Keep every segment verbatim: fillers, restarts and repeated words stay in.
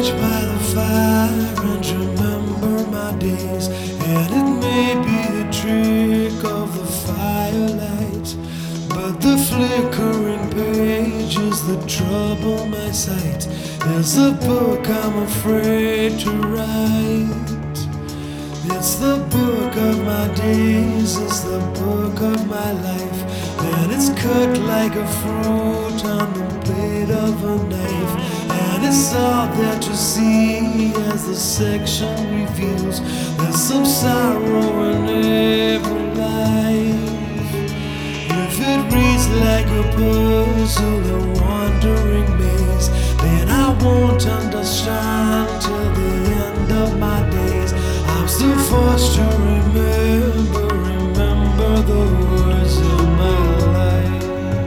watch by the fire and remember my days, and it may be a trick of the firelight, but the flickering pages that trouble my sight is the book I'm afraid to write. It's the book of my days, it's the book of my life, and it's cut like a fruit on the blade of a knife, and it's all that you see as the section reveals. There's some sorrow in every life. If it reads like a puzzle, a wandering maze, then I won't understand till the end of my days. I'm still forced to remember, remember the words of my life.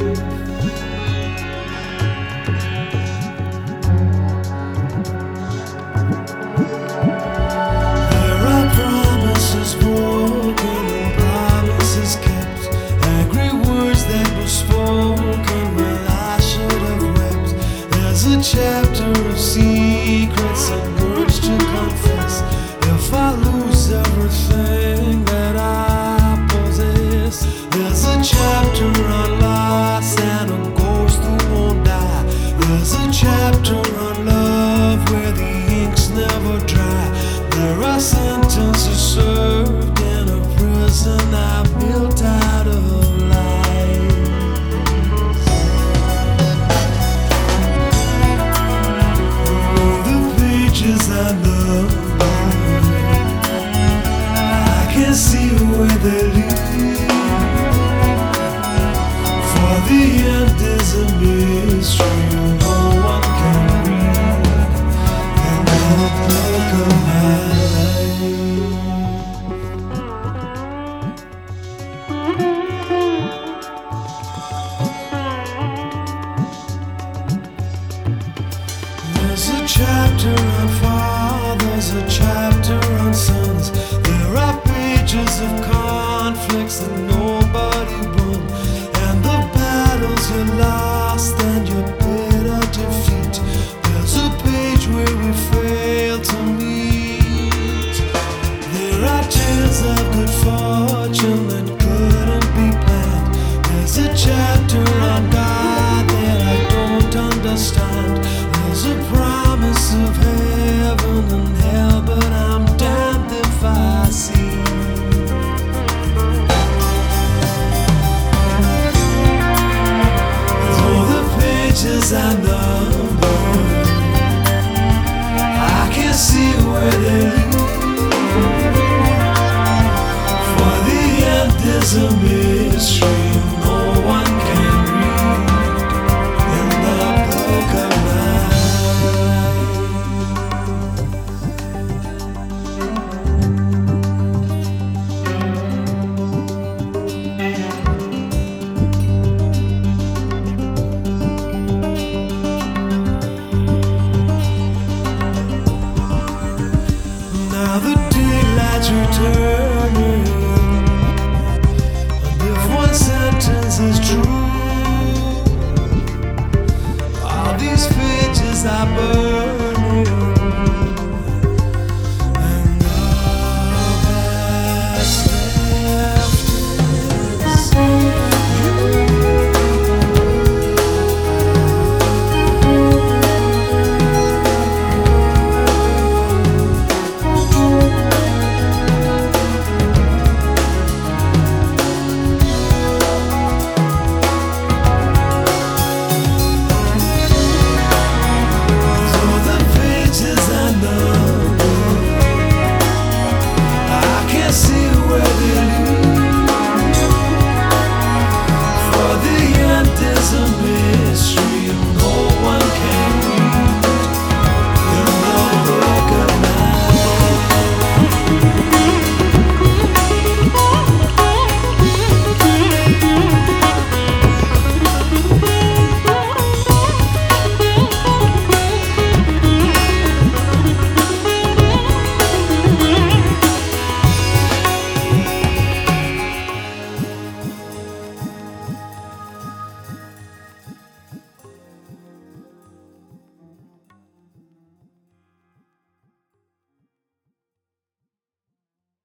There are promises broken and promises kept, angry words that were spoken when I should have wept. There's a chapter of secrets and words to confess. If I lose everything that I possess, there's a chapter on loss and a ghost who won't die. There's a chapter on love where the ink's never dry. There are sentences served in a prison I built out of lies. Oh, the pages I love, can't see where they lead, for the end is a mystery no one can read in the book of my life. There's a chapter on fathers, a chapter on sons. There are pages of conflicts that nobody won, and the battles you lost and your bitter defeat. There's a page where we fail to meet. There are tales of good fortune that couldn't be planned. There's a chapter on God that I don't understand. There's a promise of heaven and hell, but I'm damned if I see. I number, I can't see where they lead, for the end is a mystery no one can read in the book of returning, and if one sentence is true,